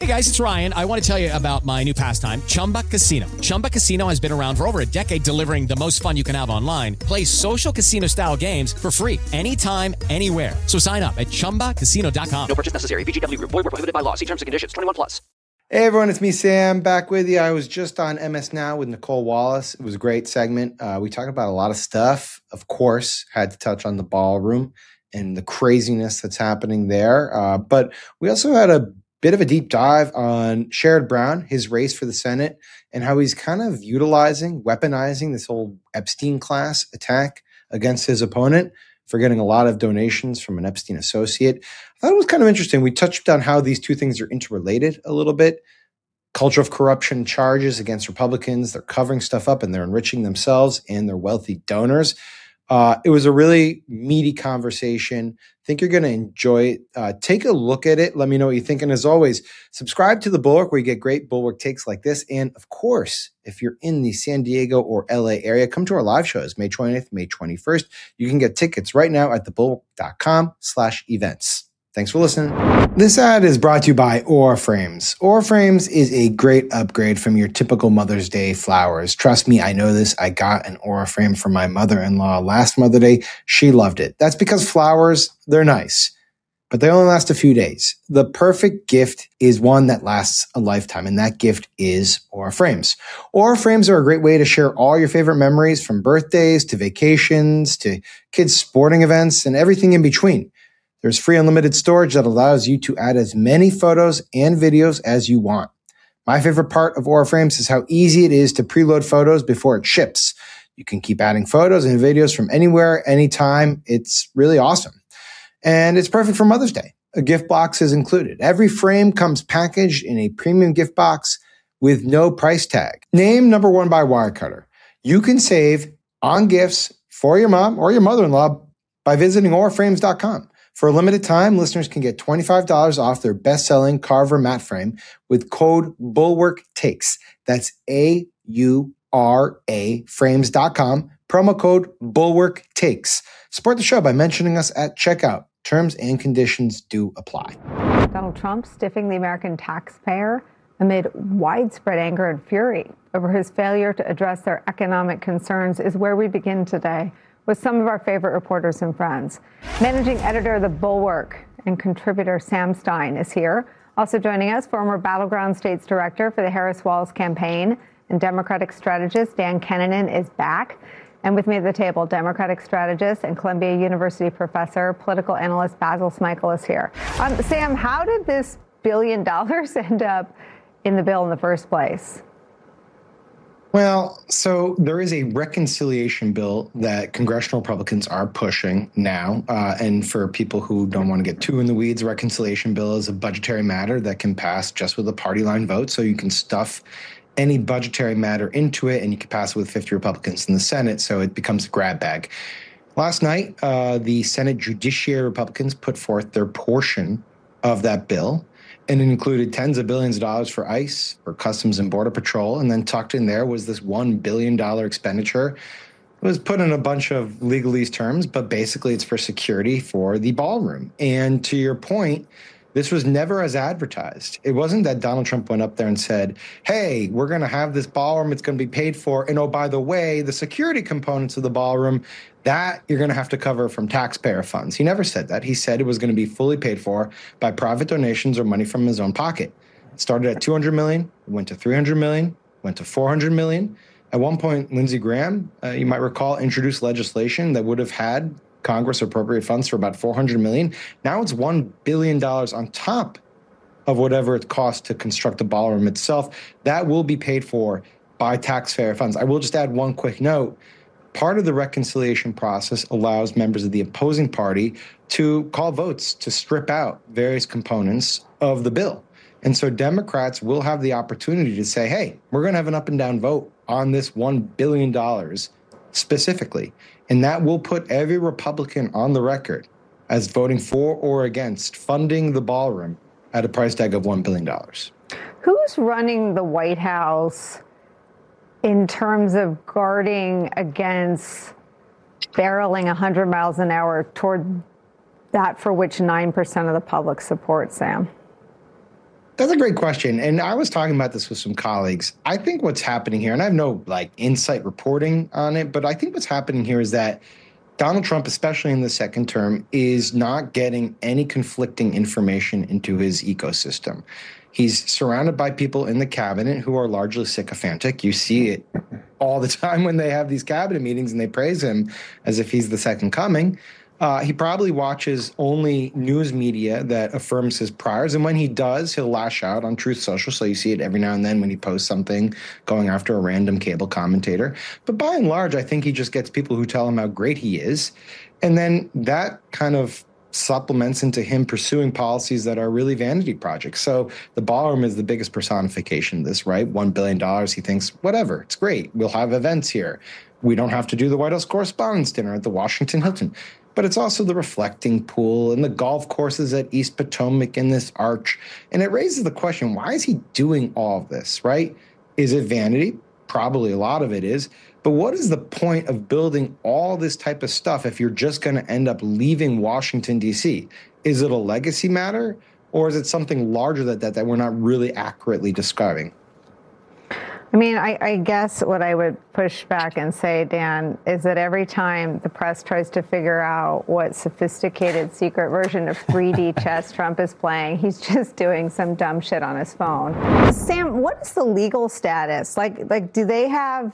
Hey guys, it's Ryan. I want to tell you about my new pastime, Chumba Casino. Chumba Casino has been around for over a decade, delivering the most fun you can have online. Play social casino style games for free anytime, anywhere. So sign up at ChumbaCasino.com. No purchase necessary. VGW Group. Void where prohibited by law. See terms and conditions. 21+. Hey everyone, it's me, Sam, back with you. I was just on MS Now with Nicole Wallace. It was a great segment. We talked about a lot of stuff. Of course, had to touch on the ballroom and the craziness that's happening there. But we also had a bit of a deep dive on Sherrod Brown, his race for the Senate, and how he's kind of weaponizing this whole Epstein class attack against his opponent for getting a lot of donations from an Epstein associate. I thought it was kind of interesting. We touched on how these two things are interrelated a little bit. Culture of corruption charges against Republicans. They're covering stuff up and they're enriching themselves and their wealthy donors. It was a really meaty conversation. I think you're going to enjoy it. Take a look at it. Let me know what you think. And as always, subscribe to The Bulwark where you get great Bulwark takes like this. And of course, if you're in the San Diego or LA area, come to our live shows, May 20th, May 21st. You can get tickets right now at thebulwark.com/events. Thanks for listening. This ad is brought to you by Aura Frames. Aura Frames is a great upgrade from your typical Mother's Day flowers. Trust me, I know this. I got an Aura frame for my mother-in-law last Mother's Day. She loved it. That's because flowers, they're nice, but they only last a few days. The perfect gift is one that lasts a lifetime, and that gift is Aura Frames. Aura Frames are a great way to share all your favorite memories, from birthdays to vacations to kids' sporting events and everything in between. There's free unlimited storage that allows you to add as many photos and videos as you want. My favorite part of Aura Frames is how easy it is to preload photos before it ships. You can keep adding photos and videos from anywhere, anytime. It's really awesome. And it's perfect for Mother's Day. A gift box is included. Every frame comes packaged in a premium gift box with no price tag. Named number one by Wirecutter. You can save on gifts for your mom or your mother-in-law by visiting auraframes.com. For a limited time, listeners can get $25 off their best-selling Carver matte frame with code BULWARKTAKES. That's AURA frames.com. Promo code BULWARKTAKES. Support the show by mentioning us at checkout. Terms and conditions do apply. Donald Trump stiffing the American taxpayer amid widespread anger and fury over his failure to address their economic concerns is where we begin today, with some of our favorite reporters and friends. Managing editor of The Bulwark and contributor Sam Stein is here. Also joining us, former Battleground States Director for the Harris-Walz campaign and Democratic strategist Dan Kennenan is back. And with me at the table, Democratic strategist and Columbia University professor, political analyst Basil Smikle is here. Sam, how did this $1 billion end up in the bill in the first place? Well, so there is a reconciliation bill that congressional Republicans are pushing now. And for people who don't want to get too in the weeds, a reconciliation bill is a budgetary matter that can pass just with a party line vote. So you can stuff any budgetary matter into it and you can pass it with 50 Republicans in the Senate. So it becomes a grab bag. Last night, the Senate Judiciary Republicans put forth their portion of that bill. And it included tens of billions of dollars for ICE, for Customs and Border Patrol. And then tucked in there was this $1 billion expenditure. It was put in a bunch of legalese terms, but basically it's for security for the ballroom. And to your point, this was never as advertised. It wasn't that Donald Trump went up there and said, hey, we're going to have this ballroom. It's going to be paid for. And oh, by the way, the security components of the ballroom, that you're going to have to cover from taxpayer funds. He never said that. He said it was going to be fully paid for by private donations or money from his own pocket. It started at $200 million, went to $300 million, went to $400 million. At one point, Lindsey Graham, you might recall, introduced legislation that would have had Congress appropriate funds for about $400 million. Now it's $1 billion on top of whatever it costs to construct the ballroom itself. That will be paid for by taxpayer funds. I will just add one quick note. Part of the reconciliation process allows members of the opposing party to call votes to strip out various components of the bill. And so Democrats will have the opportunity to say, hey, we're going to have an up and down vote on this $1 billion specifically. And that will put every Republican on the record as voting for or against funding the ballroom at a price tag of $1 billion. Who's running the White House in terms of guarding against barreling 100 miles an hour toward that for which 9% of the public supports, Sam? That's a great question. And I was talking about this with some colleagues. I think what's happening here, and I have no insight reporting on it, but I think what's happening here is that Donald Trump, especially in the second term, is not getting any conflicting information into his ecosystem. He's surrounded by people in the cabinet who are largely sycophantic. You see it all the time when they have these cabinet meetings and they praise him as if he's the second coming. He probably watches only news media that affirms his priors. And when he does, he'll lash out on Truth Social. So you see it every now and then when he posts something going after a random cable commentator. But by and large, I think he just gets people who tell him how great he is. And then that kind of supplements into him pursuing policies that are really vanity projects. So the ballroom is the biggest personification of this, right? $1 billion. He thinks, whatever, it's great. We'll have events here. We don't have to do the White House Correspondents' Dinner at the Washington Hilton. But it's also the reflecting pool and the golf courses at East Potomac and this arch. And it raises the question, why is he doing all of this, right? Is it vanity? Probably a lot of it is. But what is the point of building all this type of stuff if you're just going to end up leaving Washington, D.C.? Is it a legacy matter, or is it something larger than that we're not really accurately describing? I mean, I guess what I would push back and say, Dan, is that every time the press tries to figure out what sophisticated secret version of 3D chess Trump is playing, he's just doing some dumb shit on his phone. Sam, what is the legal status? Like, do they have,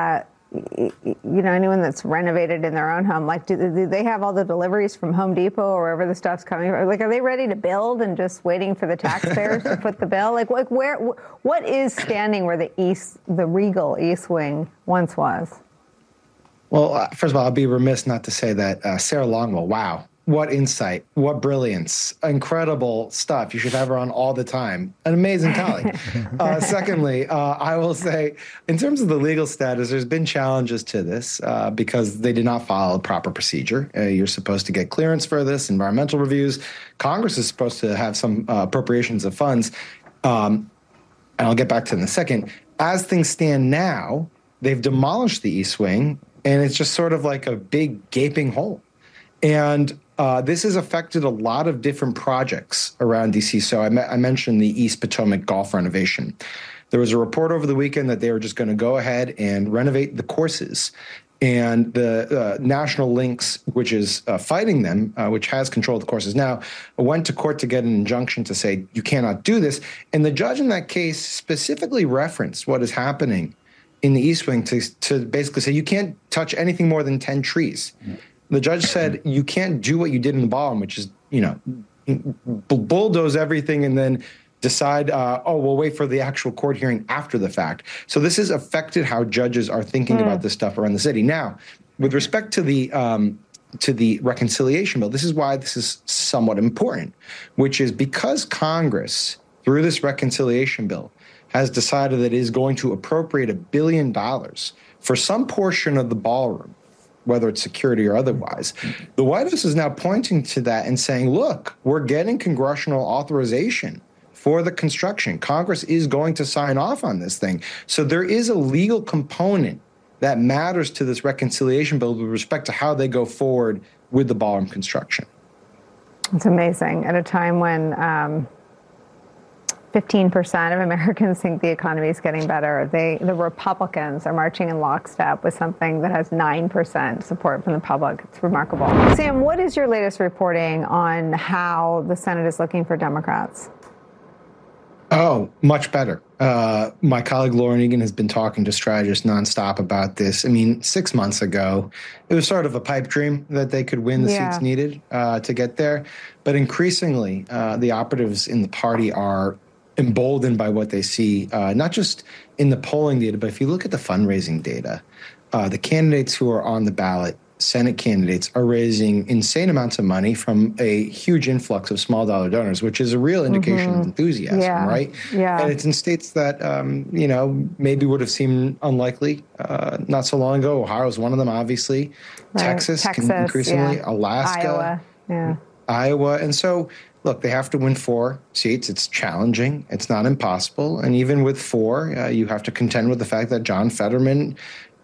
anyone that's renovated in their own home, do they have all the deliveries from Home Depot or wherever the stuff's coming from? Like, are they ready to build and just waiting for the taxpayers to foot the bill? What is standing where the regal East Wing once was? Well, first of all, I'll be remiss not to say that Sarah Longwell, wow. What insight, what brilliance, incredible stuff. You should have her on all the time. An amazing colleague. Secondly, I will say, in terms of the legal status, there's been challenges to this because they did not follow a proper procedure. You're supposed to get clearance for this, environmental reviews. Congress is supposed to have some appropriations of funds. And I'll get back to it in a second. As things stand now, they've demolished the East Wing, and it's just sort of like a big gaping hole. And this has affected a lot of different projects around D.C. So I mentioned the East Potomac golf renovation. There was a report over the weekend that they were just going to go ahead and renovate the courses. And the National Links, which is fighting them, which has control of the courses now, went to court to get an injunction to say you cannot do this. And the judge in that case specifically referenced what is happening in the East Wing to basically say you can't touch anything more than 10 trees. The judge said you can't do what you did in the ballroom, which is, bulldoze everything and then decide, we'll wait for the actual court hearing after the fact. So this has affected how judges are thinking about this stuff around the city. Now, with respect to the reconciliation bill, this is why this is somewhat important, which is because Congress, through this reconciliation bill, has decided that it is going to appropriate $1 billion for some portion of the ballroom, whether it's security or otherwise. The White House is now pointing to that and saying, look, we're getting congressional authorization for the construction. Congress is going to sign off on this thing. So there is a legal component that matters to this reconciliation bill with respect to how they go forward with the ballroom construction. It's amazing. At a time when 15% of Americans think the economy is getting better, the Republicans are marching in lockstep with something that has 9% support from the public. It's remarkable. Sam, what is your latest reporting on how the Senate is looking for Democrats? Oh, much better. My colleague Lauren Egan has been talking to strategists nonstop about this. I mean, 6 months ago, it was sort of a pipe dream that they could win the seats needed to get there. But increasingly, the operatives in the party are emboldened by what they see, not just in the polling data, but if you look at the fundraising data, the candidates who are on the ballot, Senate candidates, are raising insane amounts of money from a huge influx of small dollar donors, which is a real indication of enthusiasm, right? Yeah. And it's in states that, maybe would have seemed unlikely not so long ago. Ohio is one of them, obviously. Right. Texas increasingly, Alaska. Iowa. And so, look, they have to win 4 seats. It's challenging. It's not impossible. And even with 4, you have to contend with the fact that John Fetterman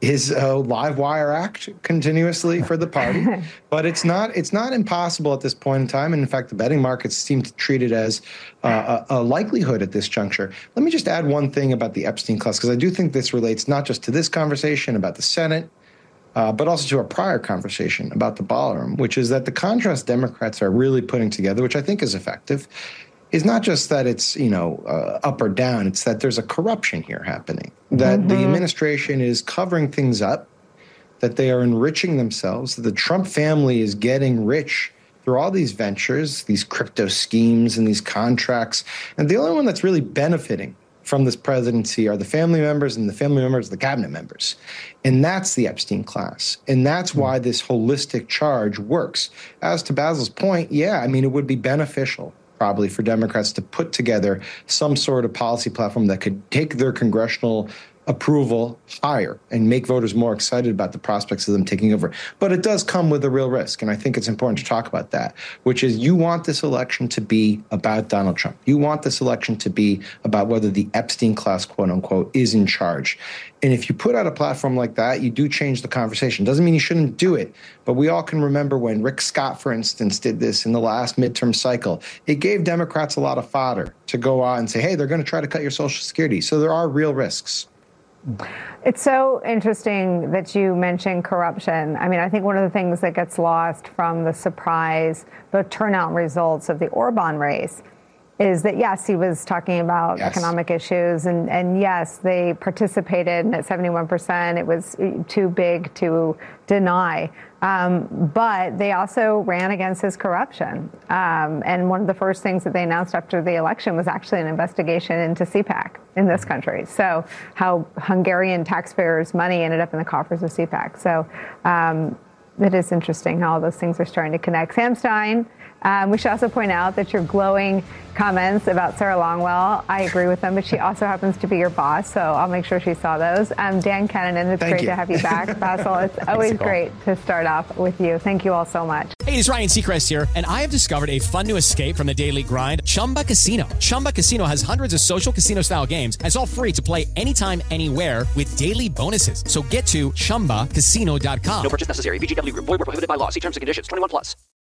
is a live wire act continuously for the party, but it's not impossible at this point in time. And in fact, the betting markets seem to treat it as a likelihood at this juncture. Let me just add one thing about the Epstein class, because I do think this relates not just to this conversation about the Senate, but also to our prior conversation about the ballroom, which is that the contrast Democrats are really putting together, which I think is effective, is not just that it's, up or down. It's that there's a corruption here happening, that the administration is covering things up, that they are enriching themselves, that the Trump family is getting rich through all these ventures, these crypto schemes and these contracts. And the only one that's really benefiting from this presidency are the family members and the family members of the cabinet members. And that's the Epstein class. And that's why this holistic charge works. As to Basil's point, it would be beneficial probably for Democrats to put together some sort of policy platform that could take their congressional approval higher and make voters more excited about the prospects of them taking over. But it does come with a real risk, and I think it's important to talk about that, which is you want this election to be about Donald Trump. You want this election to be about whether the Epstein class, quote unquote, is in charge. And if you put out a platform like that, you do change the conversation. Doesn't mean you shouldn't do it, but we all can remember when Rick Scott, for instance, did this in the last midterm cycle. It gave Democrats a lot of fodder to go out and say, hey, they're going to try to cut your Social Security. So there are real risks. It's so interesting that you mentioned corruption. I mean, I think one of the things that gets lost from the surprise, the turnout results of the Orban race is that, yes, he was talking about economic issues, and yes, they participated, and at 71%, it was too big to deny. But they also ran against his corruption. And one of the first things that they announced after the election was actually an investigation into CPAC in this country. So how Hungarian taxpayers' money ended up in the coffers of CPAC. So it is interesting how all those things are starting to connect. Sam Stein, we should also point out that your glowing comments about Sarah Longwell, I agree with them, but she also happens to be your boss, so I'll make sure she saw those. Dan Kennan, it's great to have you back. Basil, it's always great to start off with you. Thank you all so much. Hey, it's Ryan Seacrest here, and I have discovered a fun new escape from the daily grind, Chumba Casino. Chumba Casino has hundreds of social casino-style games, and it's all free to play anytime, anywhere with daily bonuses. So get to ChumbaCasino.com. No purchase necessary. VGW Group. Void where prohibited by law. See terms and conditions. 21+.